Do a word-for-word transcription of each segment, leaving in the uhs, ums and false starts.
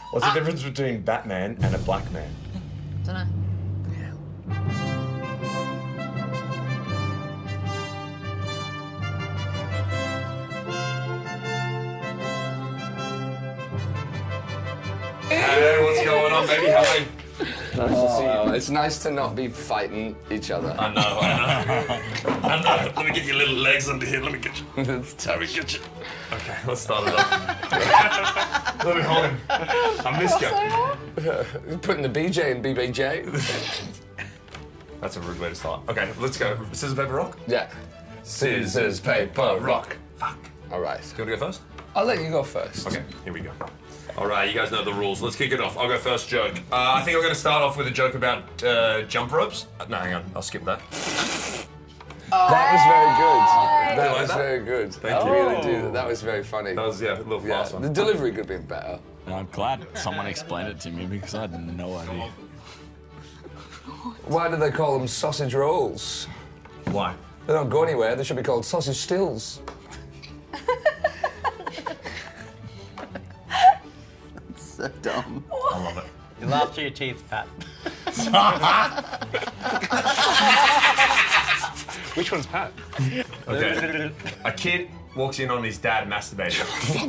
What's the difference between Batman and a black man? Don't know. Hey, what's going on, baby? How are you? Nice to see you. It's nice to not be fighting each other. I know, I know. I know. Let me get your little legs under here. Let me get you. It's Let me get you. Okay, let's start it off. Let me hold him. I missed you. You're putting the B J in B B J. That's a rude way to start. Okay, let's go. Scissors, paper, rock? Yeah. Scissors, paper, rock. Fuck. All right. Do you want to go first? I'll let you go first. Okay, here we go. All right, you guys know the rules. Let's kick it off. I'll go first joke. Uh, I think I'm going to start off with a joke about uh, jump ropes. Uh, no, hang on. I'll skip that. That was very good. That like was that? very good. Thank I you. really do. That was very funny. That was, yeah, a little Yeah, fast one. the delivery could have been better. I'm glad someone explained it to me because I had no idea. Why do they call them sausage rolls? Why? They don't go anywhere. They should be called sausage stills. So dumb. I love it. You laugh through your teeth, Pat. Which one's Pat? Okay. A kid walks in on his dad masturbating.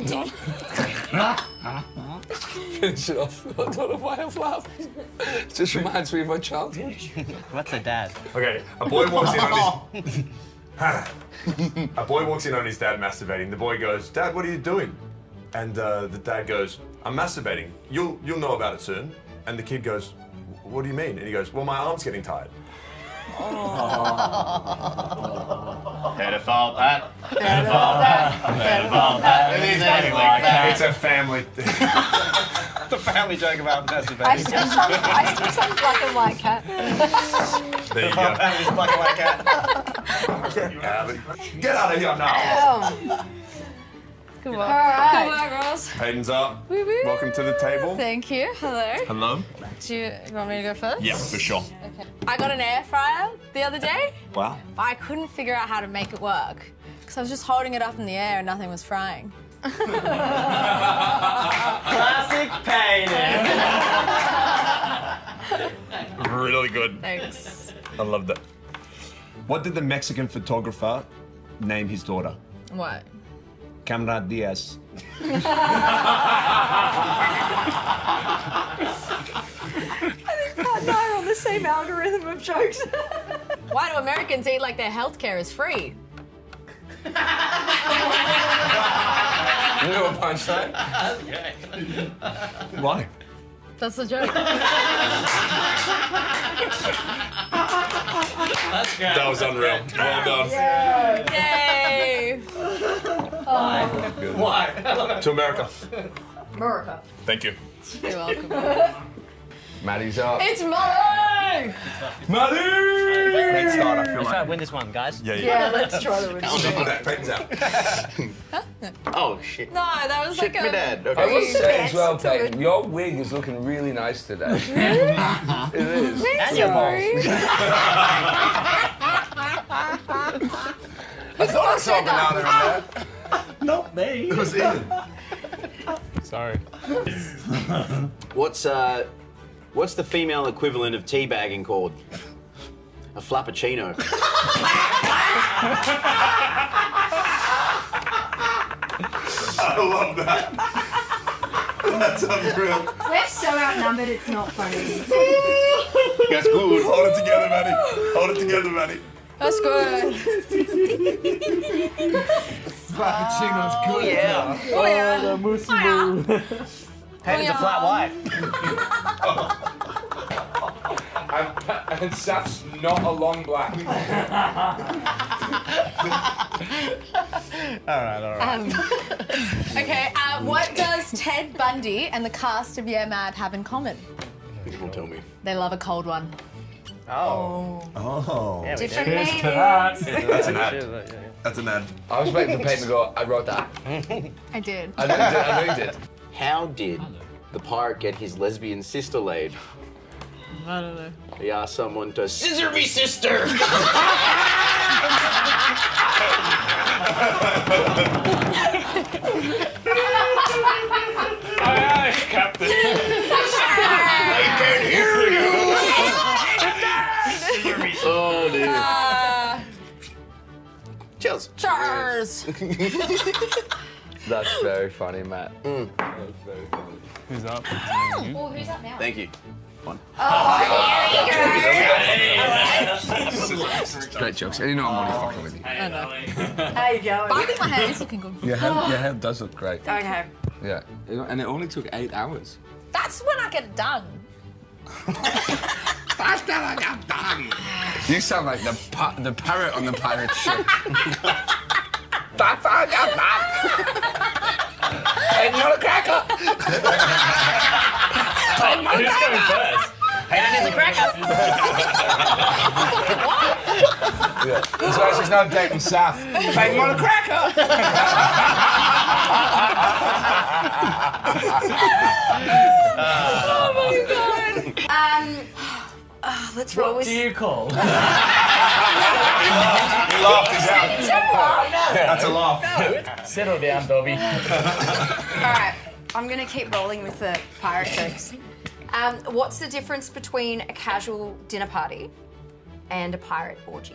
Finish it off. I don't know why I've laughed. It just reminds me of my childhood. What's a dad? Okay, a boy walks in on his... A boy walks in on his dad masturbating. The boy goes, "Dad, what are you doing?" And uh, the dad goes, "I'm masturbating. You'll you'll know about it soon." And the kid goes, "What do you mean?" And he goes, "Well, my arm's getting tired." Pedophile, Pat. Pedophile, Pat. Pedophile, Pat. It is anyway, Pat. It's a family thing. The family joke about I masturbating. still sound, I still sound black and white cat. There you Pedophile, go. Pat is black and white cat. Get out of here now. Good work. All Good right. work, girls. Hayden's up. Woo woo. Welcome to the table. Thank you. Hello. Hello. Do you, you want me to go first? Yeah, for sure. Okay. I got an air fryer the other day, Wow. but I couldn't figure out how to make it work because I was just holding it up in the air and nothing was frying. Classic Payton. Really good. Thanks. I love that. What did the Mexican photographer name his daughter? What? Camera Diaz. Pat and I are on the same algorithm of jokes. Why do Americans eat like their healthcare is free? You know a punchline? Why? That's the joke. That was unreal. Well done. Yay! Why? To America. America. Thank you. You're welcome. Maddie's up. It's Molly! Maddie! Great start, I feel Let's try like. to win this one, guys. Yeah, yeah. Yeah, let's try to win. Peyton's out. Oh, shit. No, that was Shit, like my a... dad. I Okay. will say as well, It's so Peyton, good. your wig is looking really nice today. It is. And your balls. I thought I saw banana in there. Not me. It was Ian. Sorry. What's uh, what's the female equivalent of teabagging called? A flappuccino. I love that. That's unreal. We're so outnumbered, it's not funny. That's good. Hold it together, Maddie. Hold it together, Maddie. That's good. Frappuccino's good. Yeah. Oh, yeah. Oh, yeah. Payton's yeah. a flat white. And, and Saf's not a long black. All right, all right. Um, okay, uh, what does Ted Bundy and the cast of Yeah Mad have in common? Don't tell me. They love a cold one. Oh. Oh. Yeah, we Different do. meanings. That's an ad. Yeah, yeah, yeah. That's an ad. I was waiting for Peyton to go, I wrote that. I did. I know you did, I know you did. How did the pirate get his lesbian sister laid? I don't know. He asked someone to scissor me sister. Aye, aye, Captain. crackers. That's very funny, Matt. Mm. That's very funny. Who's up? Well, who's up now? Thank you. One. Great jokes. And you know I'm only fucking with you. I know. How you going? But I think my hair is looking good. Your hair, your hair does look great. Okay. Yeah. And it only took eight hours. That's when I get it done. That's when I get done. You sound like the pa the parrot on the pirate ship. That's how I got done. Hey, not a cracker. Who's going first? Hey, that is a cracker. Yeah. That's why she's not dating Saf. Hey, not a cracker. Oh my god. Um, oh, let's roll What with. do you call? He laughed his out. That's a laugh. Settle down, Dobby. Alright, I'm gonna keep rolling with the pirate jokes. Um, what's the difference between a casual dinner party and a pirate orgy?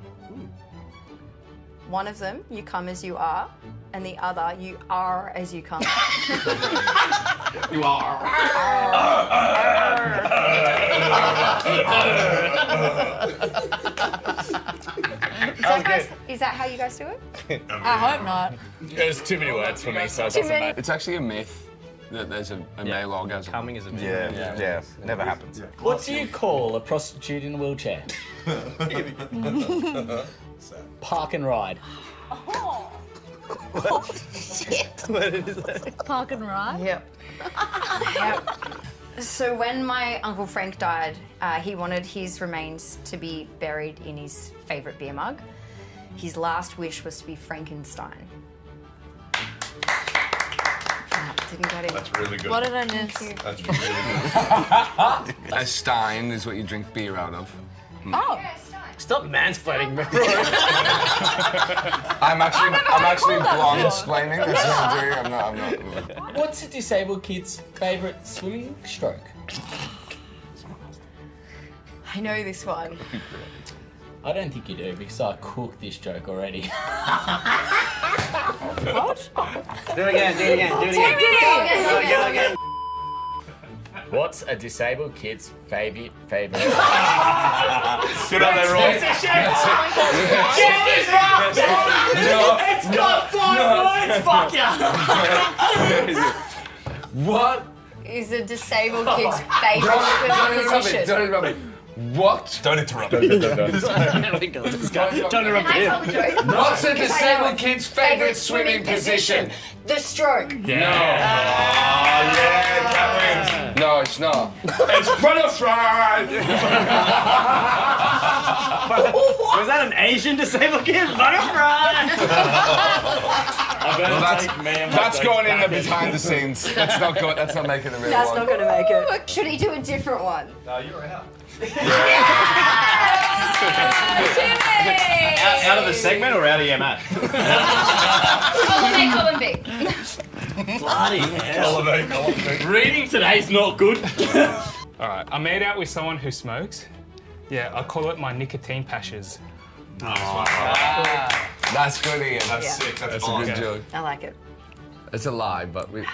One of them, you come as you are, and the other, you are as you come. You are. Is that, guys, is that how you guys do it? I hope not. There's too many words for me, so it Too doesn't many. matter. It's actually a myth that there's a, a male orgasm. Coming is a myth. Yeah, Yeah. yeah. Never happens. What do you call a prostitute in a wheelchair? Park and ride. Oh. Shit. Park and ride? Yep. Yep. So when my Uncle Frank died, uh, he wanted his remains to be buried in his favourite beer mug. His last wish was to be Frankenstein. Ah, didn't get it. That's really good. What did I miss? That's really good. A stein is what you drink beer out of. Oh. Stop mansplaining me. I'm actually, never I'm heard actually it called that blonde before. explaining. That's what I'm doing. I'm not, I'm not. What's a disabled kid's favourite swimming stroke? I know this one. I don't think you do because I cooked this joke already. What? Do it again, do it again, do it again. Go again, Go go again, again. go again. What's a disabled kid's favourite favourite? Good on there, Roy. It's got five words, fuck ya! What? Is a disabled kid's favourite Don't interrupt me. position? Don't interrupt me. What? Don't interrupt. Don't interrupt Can I tell the joke? What's a disabled kid's favourite swimming position? The stroke. No, it's not. It's butterfly. Was that an Asian disabled kid? Butterfly! Well, that's that's going in the behind the scenes. That's not good. That's not making a real That's one. not going to make it. Should he do a different one? No, you're out. Jimmy! Out, out of the segment or out of your mat? Column A, column B. Bloody hell. Elevate, elevate. Reading today's not good. All right, I made out with someone who smokes. Yeah, I call it my nicotine pashes. That's good, Ian. That's Yeah. sick. That's, That's a fine. good joke. I like it. It's a lie, but we.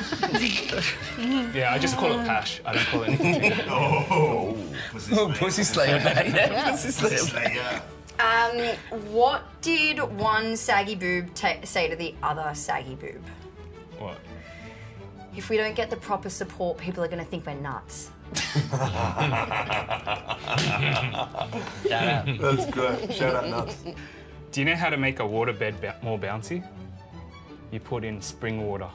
Yeah, I just call it pash. I don't call it nicotine. Oh, Oh, pussy slayer. Yeah, pussy slayer. Um, what did one saggy boob ta say to the other saggy boob? What? If we don't get the proper support, people are going to think we're nuts. That's great. Shout out nuts. Do you know how to make a waterbed ba more bouncy? You put in spring water.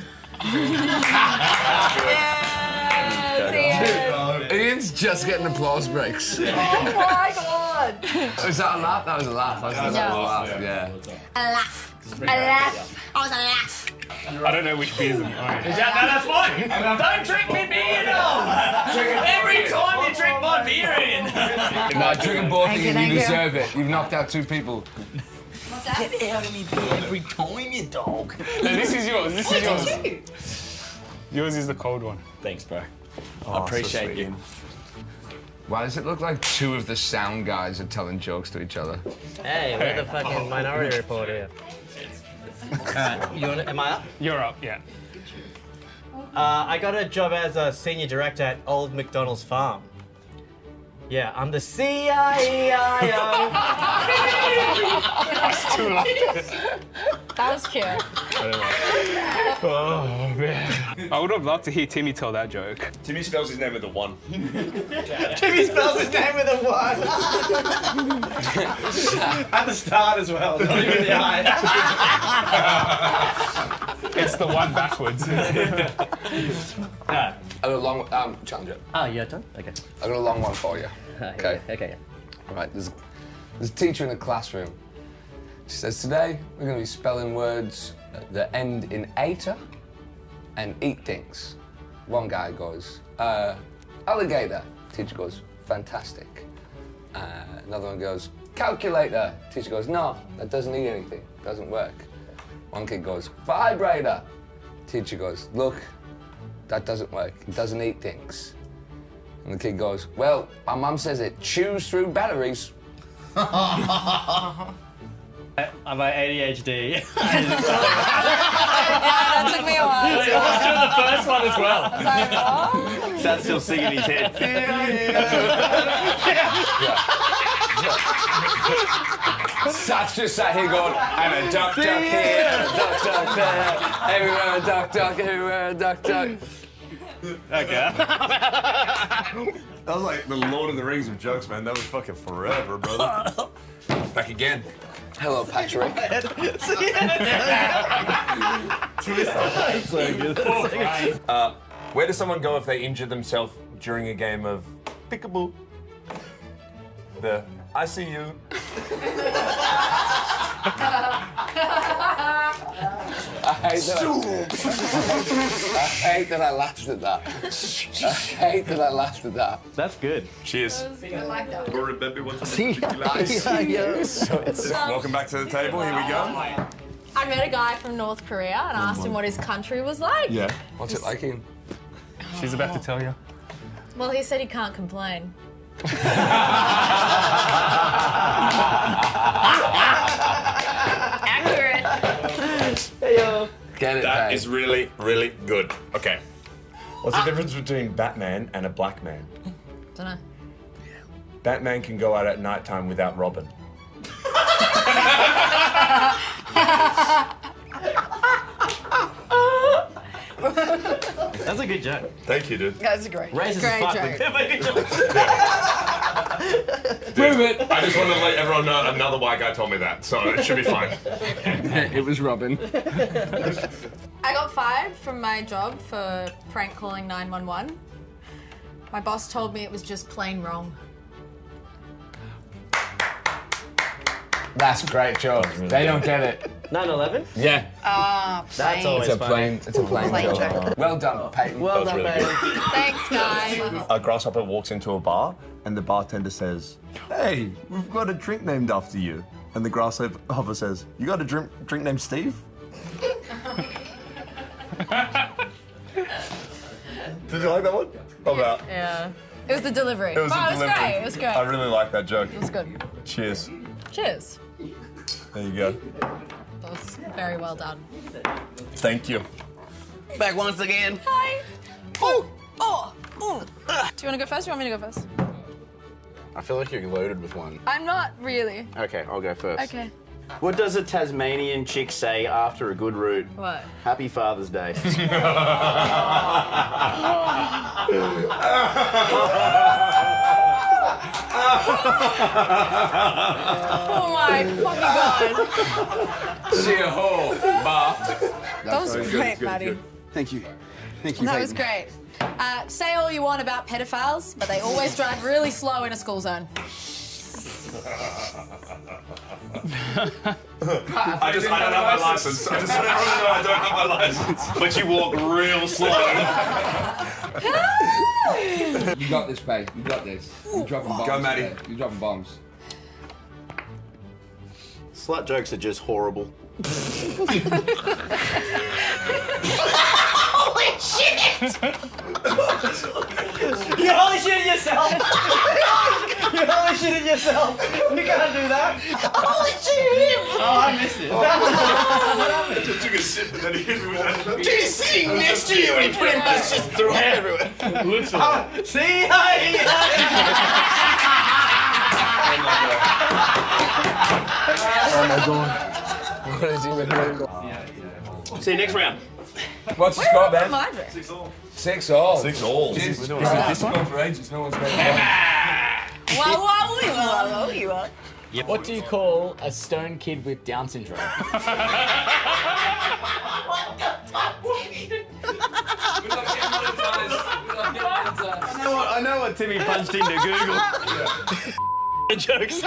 Ian's just getting applause breaks. Oh my god! Was that a laugh? That was a laugh. That was, that was a laugh. Yeah. A laugh. A laugh. I was a laugh. I don't know which beers are mine. Is that, no, that's fine. Don't drink me beer, no. Every time you drink my beer, Ian. No, drinking both of Thank you, you, you thank you. deserve it. You've knocked out two people. What's that? Get out of me beer every time, you dog. No, this is yours. This is yours. Two. Yours is the cold one. Thanks, bro. Oh, I appreciate so you. Why does it look like two of the sound guys are telling jokes to each other? Hey, we're the fucking Minority Report here. Alright, you wanna, am I up? You're up, yeah. Uh, I got a job as a senior director at Old McDonald's Farm. Yeah, I'm the C I E I O. That was cute. Oh, man. I would have loved to hear Timmy tell that joke. Timmy spells his name with a one. Timmy spells his name with a one. At the start as well, not even the I. It's the one backwards. Alright. I got a long um, challenger. Oh, you're done? Okay. I got a long one for you. Okay. Okay. Right. There's, there's a teacher in the classroom. She says, today we're going to be spelling words that end in ater and eat things. One guy goes, uh, alligator. Teacher goes, fantastic. Uh, another one goes, calculator. Teacher goes, no, that doesn't eat anything. Doesn't work. One kid goes, vibrator. Teacher goes, look, that doesn't work. It doesn't eat things. And the kid goes, well, my mum says it chews through batteries. I'm my A D H D. That took me a while. I was doing the first one as well. I was like, what? That's still singing in his head. Sat's just sat here going, I'm a duck, duck here, a duck, duck there, everywhere a duck, duck, everywhere a duck, duck. Okay. That was like the Lord of the Rings of jokes, man. That was fucking forever, brother. Back again. Hello, Patrick. Uh, where does someone go if they injure themselves during a game of peekaboo? The I see you. I hate that. I hate that I laughed at that. I hate that I laughed at that. That's good. Cheers. I like that. Or remember what's See, Welcome back to the table. Here we go. I met a guy from North Korea and asked him what his country was like. Yeah. What's it like, Ian? She's about to tell you. Well, he said he can't complain. Accurate. Get it, That Pay. is really, really good. Okay. What's the difference between Batman and a black man? Dunno. Batman can go out at night time without Robin. That's a good joke. Thank you, dude. That's a great. Racist Great as fuck. joke. but make a joke. Prove it. I just wanted to let everyone know another white guy told me that, so it should be fine. It was Robin. I got fired from my job for prank calling nine one one. My boss told me it was just plain wrong. That's a great joke. They don't get it. nine eleven? Yeah. Ah, That's always It's a funny. plain, it's a plain, Plain joke. joke. Well done, Peyton. Well done, really baby. Thanks, guys. A grasshopper walks into a bar, and the bartender says, "Hey, we've got a drink named after you." And the grasshopper says, "You got a drink drink named Steve?" Did you like that one? How about? Yeah. It was the delivery. It was, oh, a it was delivery. great. It was great. I really like that joke. It was good. Cheers. Cheers. There you go. That was very well done. Thank you. Back once again. Hi. Oh. Oh. Oh. Do you want to go first or you want me to go first? I feel like you're loaded with one. I'm not really. Okay, I'll go first. Okay. What does a Tasmanian chick say after a good root? What? Happy Father's Day. Oh my fucking god. See you hole, Bob. That was great, Maddie. Thank you. Thank you. That was great. Uh, say all you want about pedophiles, but they always drive really slow in a school zone. I just I don't have my license. I just want everyone to know I don't have my license. But you walk real slow. You got this, Pay. You got this. You're dropping bombs. Go, Maddie. today. You're dropping bombs. Slut jokes are just horrible. Holy shit! You holy shit yourself! You holy shit yourself! You can't do that! Holy shit him! Oh, I missed it. I just took a sip and then he hit me with that. He's sitting next to you and he pretty much just threw it everywhere. Oh, see? Hi! Oh my god. What is even doing? See you next round. What's the score, Ben? Six all. Six all. Six all. Jeez, We're doing this that. has gone for ages. No one's made it. Wow, wow, wow, wow, wow. What do you call a stone kid with Down syndrome? I know what, I know what Timmy punched into Google. The jokes.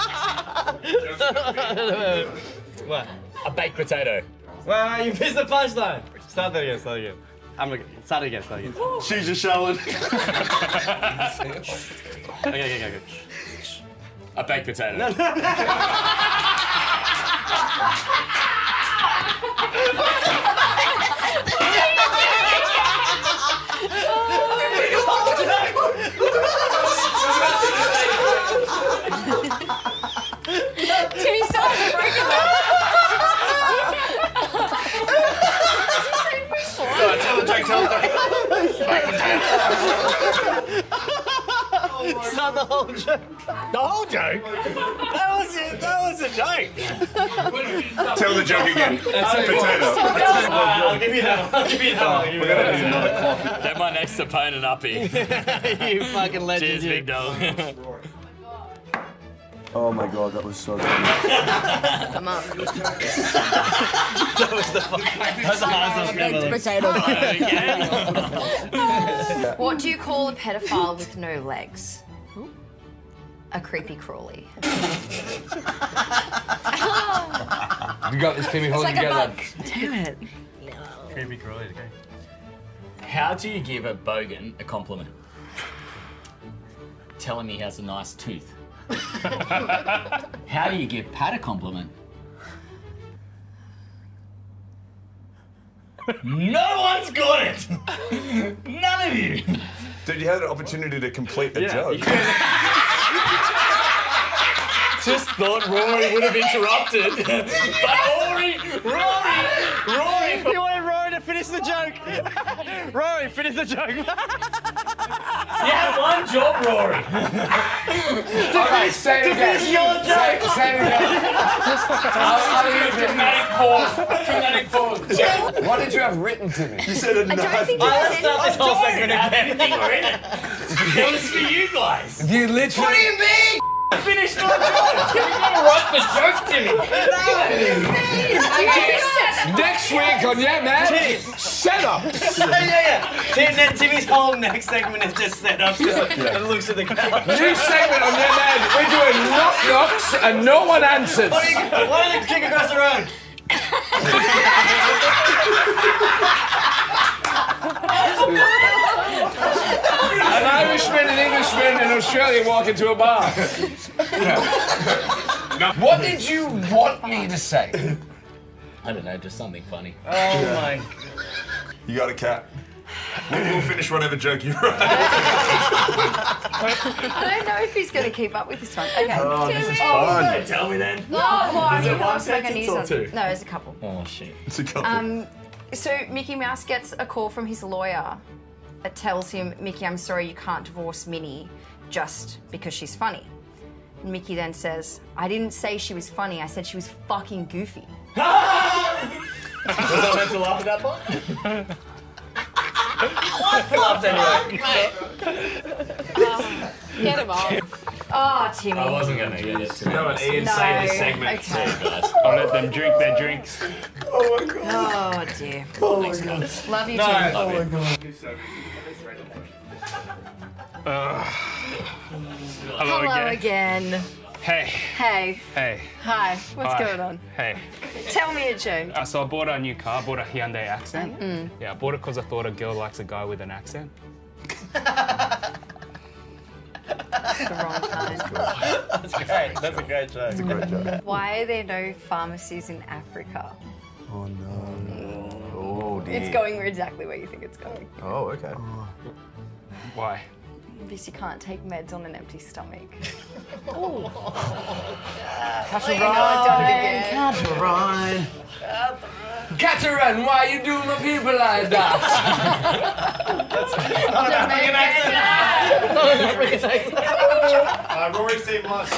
What? A baked potato. Well, you missed the punchline. Start that again, start again. I'm looking. Start again, start again. She's just showing. Okay, okay, okay, okay. A baked potato. Timmy still hasn't broken that. Tell the joke, tell the joke. It's not the whole joke. The whole joke? That was it. That was a joke. Tell the joke again. Potato. I'll give you that one. I'll give you that one. I'll give you that one. Get my next opponent up here. You fucking legend. Cheers, you. big dog. Oh my god, that was so funny. Come on. That was the fucking. That's the hardest Potato. What do you call a pedophile with no legs? A creepy crawly. You got this, Timmy. It's Hold like it a together. bug. Damn it. Creepy crawly, okay. How do you give a bogan a compliment? Tell him he has a nice tooth. How do you give Pat a compliment? No one's got it! None of you! Dude, you had an opportunity to complete the Yeah, joke. you could- Just thought Rory would have interrupted. But Rory, Rory, Rory. You wanted Rory to finish the joke. Rory, finish the joke. You had one job, Rory. Alright, say it again. finish your Say, joke. say it again. I'll leave it. Dramatic pause. Dramatic pause. What did you have written, Timmy? You said a I don't knife. think Alright, it let's start this whole segment again. Everything were in it. It was for you guys. You literally. What do you mean? I finished my joke. You gotta write the joke, Timmy. Next week on Yeah Man. Shut up. yeah, yeah. Tim, then Timmy's whole next segment is just set up. Just like, and looks at the crowd. New segment on Yeah Man. We're doing knock knocks and no one answers. Why don't you kick across the road? An Irishman, an Englishman, and an Australian walk into a bar. What did you want me to say? I don't know, just something funny. Oh my. You got a cat. We'll, we'll finish whatever joke you write. I don't know if he's going to keep up with this one. Okay. Oh, this is Timmy. fun. Don't tell me then. Oh, well, I Is mean, it one looks like a sentence news or on- two? No, it's a couple. Oh shit. It's a couple. Um, so Mickey Mouse gets a call from his lawyer that tells him, Mickey, I'm sorry, you can't divorce Minnie just because she's funny. And Mickey then says, I didn't say she was funny, I said she was fucking goofy. Was I meant to laugh at that part? I laughed anyway. Get him off. Oh, Timmy. I wasn't gonna get it. No, and Ian No, saved the segment. okay. Guys. I'll let them drink their drinks. Oh, dear. Thanks, guys. Love you, No. Timmy. Love you. Hello, Hello again. again. Hey, Hey. hey. Hi. What's Hi. going on? Hey. Tell me a joke. Uh, so I bought a new car. I bought a Hyundai Accent. Mm. Yeah, I bought it because I thought a girl likes a guy with an accent. It's the wrong time. That's great. That's a great joke. It's a great joke. Why are there no pharmacies in Africa? Oh no. Oh It's going exactly where you think it's going. Oh, okay. Why? Because you can't take meds on an empty stomach. Catch a ride. Catch a ride. Catch a run, why you do my people like that? Not an African accent. Not an African accent. Uh, Rory's team lost.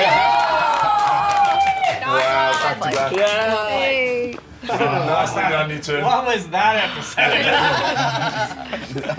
Wow, back to back. Yeah. Nicely done, you two. What was that episode?